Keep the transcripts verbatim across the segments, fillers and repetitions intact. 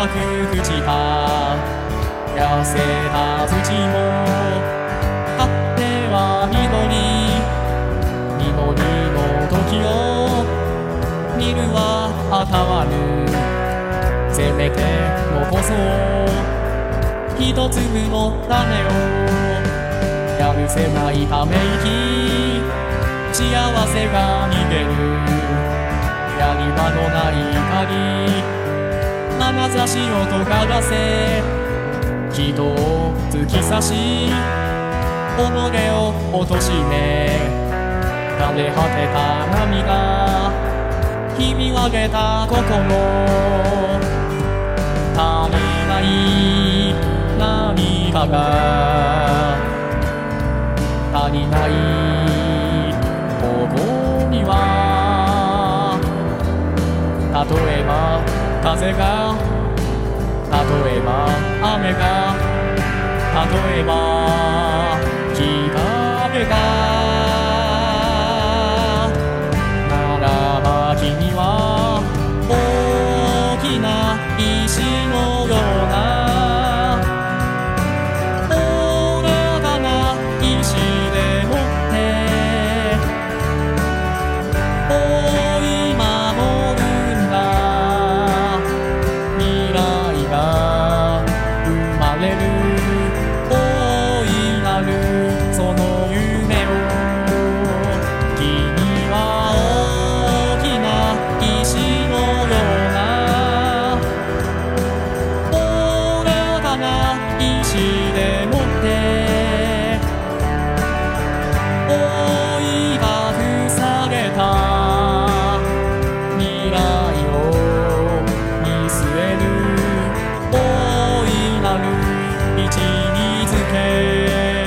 まく朽ちた痩せた土も果ては緑緑の時を見るはあたわぬせめて残そう一粒の種をやるせないため息幸せが逃げるやり場のない怒り眼差しを尖らせ人を突き刺し己を貶め枯れ果てた涙ひび割れた心足りない涙が足りないここには例えば風が例えば雨が例えば光がならば君は大きな石のような愚かな石でもって追い守るんだ未来が生まれる大いなるその夢を君は大きな石のような愚かな石でもって覆いが塞げた未来を見据える大いなる位置につけ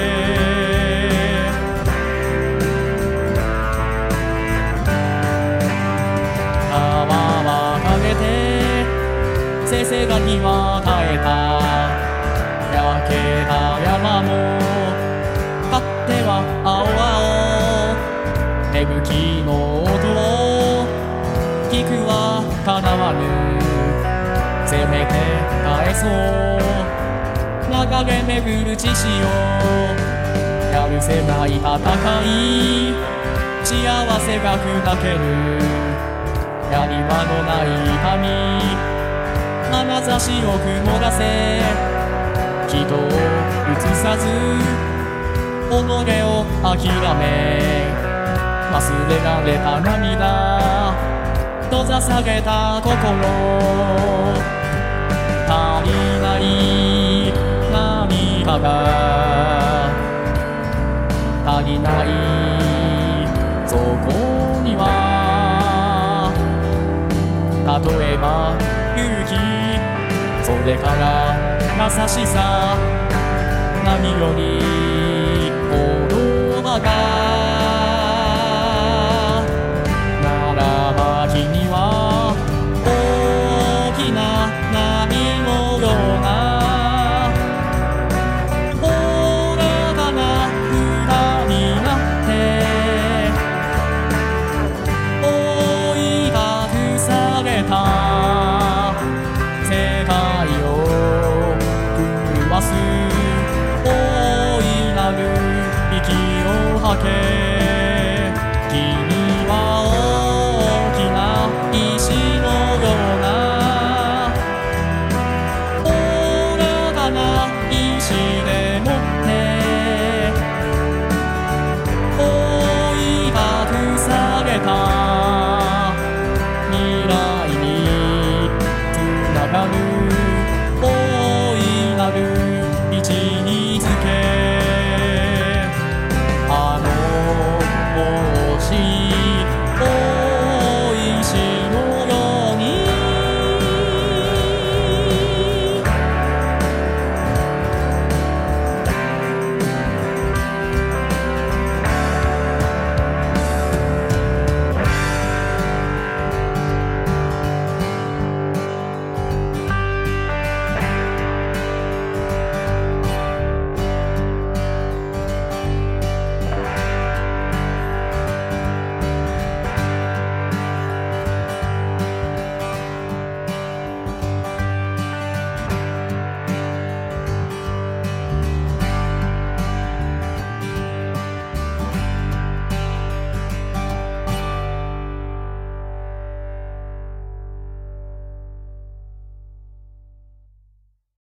川は陰てせせらぎは絶えた焼けた山も果ては青々芽吹きの音を聞くはかなわぬせめて返そう流れ巡る血潮やるせない戦い幸せが砕けるやり場のない痛み眼差しを曇らせ人を映さず己を諦め忘れられた涙閉ざされた心足りない涙が足りないそこには例えば勇気それから優しさ何より言葉が